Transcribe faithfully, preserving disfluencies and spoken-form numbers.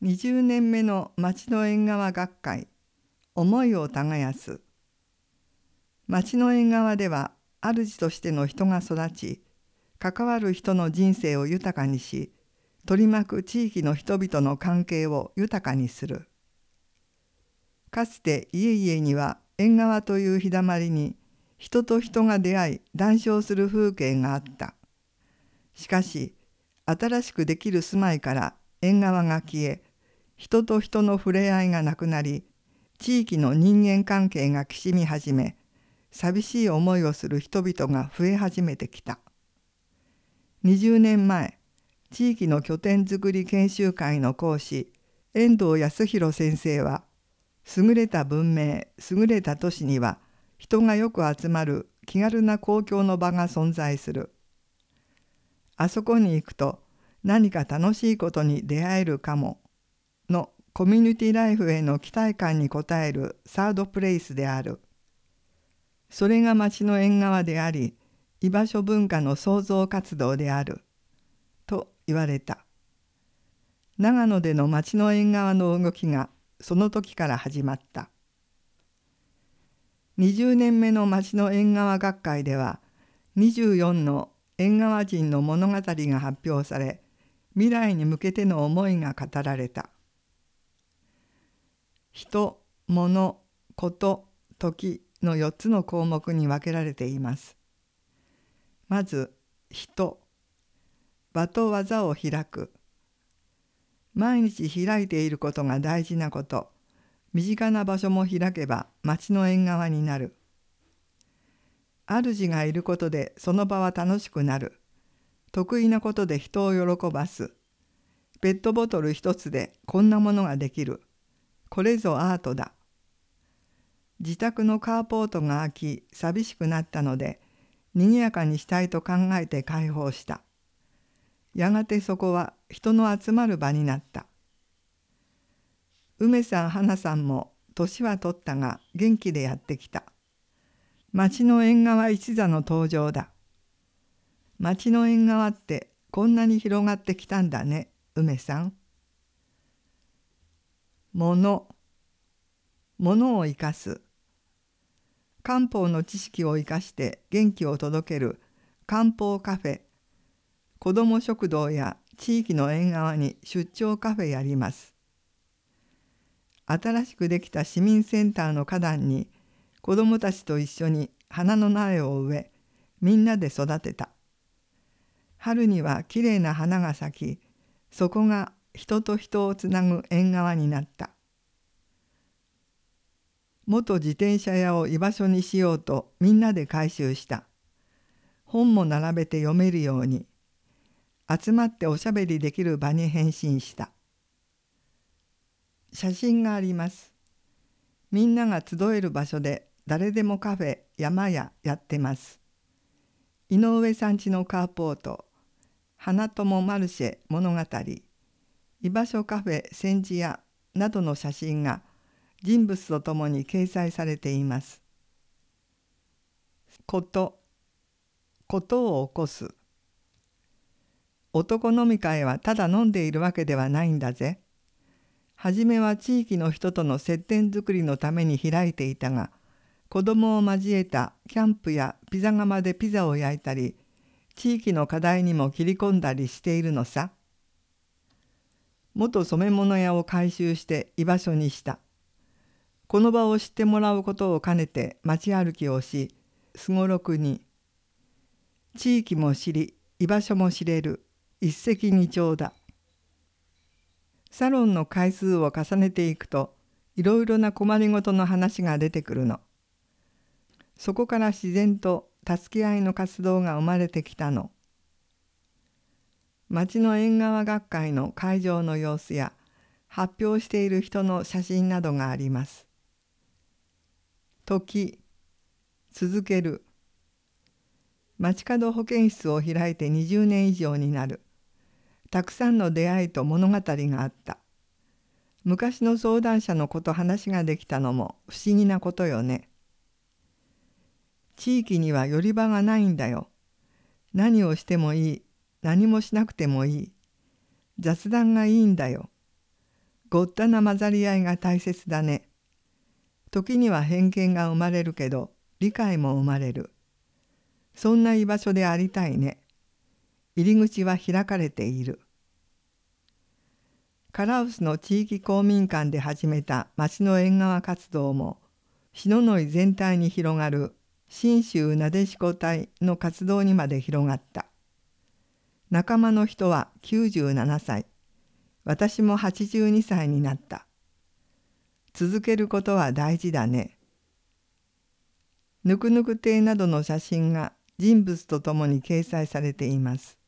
にじゅうねんめの町の縁側学会、思いを耕す。町の縁側では、主としての人が育ち、関わる人の人生を豊かにし、取り巻く地域の人々の関係を豊かにする。かつて家々には縁側という日だまりに人と人が出会い談笑する風景があった。しかし新しくできる住まいから縁側が消え、人と人の触れ合いがなくなり、地域の人間関係がきしみ始め、寂しい思いをする人々が増え始めてきた。にじゅうねんまえ、地域の拠点づくり研修会の講師、遠藤康弘先生は、優れた文明、優れた都市には人がよく集まる気軽な公共の場が存在する。あそこに行くと何か楽しいことに出会えるかものコミュニティライフへの期待感に応えるサードプレイスである。それが町の縁側であり、居場所文化の創造活動である。と言われた。長野での町の縁側の動きがその時から始まった。にじゅうねんめの町の縁側学会では、にじゅうよんの縁側人の物語が発表され、未来に向けての思いが語られた。人、物、こと、時のよっつの項目に分けられています。まず、人。場と技を開く。毎日開いていることが大事なこと。身近な場所も開けば町の縁側になる。主がいることでその場は楽しくなる。得意なことで人を喜ばす。ペットボトル一つでこんなものができる。これぞアートだ。自宅のカーポートが開き寂しくなったので、賑やかにしたいと考えて開放した。やがてそこは人の集まる場になった。梅さん、花さんも年は取ったが元気でやってきた。町の縁側一座の登場だ。町の縁側ってこんなに広がってきたんだね、梅さん。物。物を生かす。漢方の知識を生かして元気を届ける漢方カフェ。子ども食堂や地域の縁側に出張カフェやります。新しくできた市民センターの花壇に子どもたちと一緒に花の苗を植え、みんなで育てた。春にはきれいな花が咲き、そこが人と人をつなぐ縁側になった。元自転車屋を居場所にしようとみんなで改修した。本も並べて読めるように。集まっておしゃべりできる場に変身した。写真があります。みんなが集える場所で誰でもカフェ、山屋やってます。井上さんちのカーポート、花友マルシェ物語、居場所カフェ千字屋などの写真が人物とともに掲載されています。こと、ことを起こす。男飲み会はただ飲んでいるわけではないんだぜ。はじめは地域の人との接点作りのために開いていたが、子供を交えたキャンプやピザ窯でピザを焼いたり、地域の課題にも切り込んだりしているのさ。元染め物屋を改修して居場所にした。この場を知ってもらうことを兼ねて街歩きをし、すごろくに。地域も知り、居場所も知れる。一石二鳥だ。サロンの回数を重ねていくと、いろいろな困りごとの話が出てくるの。そこから自然と助け合いの活動が生まれてきたの。町の縁側学会の会場の様子や、発表している人の写真などがあります。時、続ける。街角保健室を開いてにじゅうねん以上になる。たくさんの出会いと物語があった。昔の相談者の子と話ができたのも不思議なことよね。地域には寄り場がないんだよ。何をしてもいい。何もしなくてもいい。雑談がいいんだよ。 ごったな混ざり合いが大切だね。時には偏見が生まれるけど、理解も生まれる。そんな居場所でありたいね。入り口は開かれている。カラウスの地域公民館で始めた町の縁側活動も、篠ノ井全体に広がる信州なでしこ隊の活動にまで広がった。仲間の人はきゅうじゅうななさい、私もはちじゅうにさいになった。続けることは大事だね。ぬくぬく亭などの写真が人物とともに掲載されています。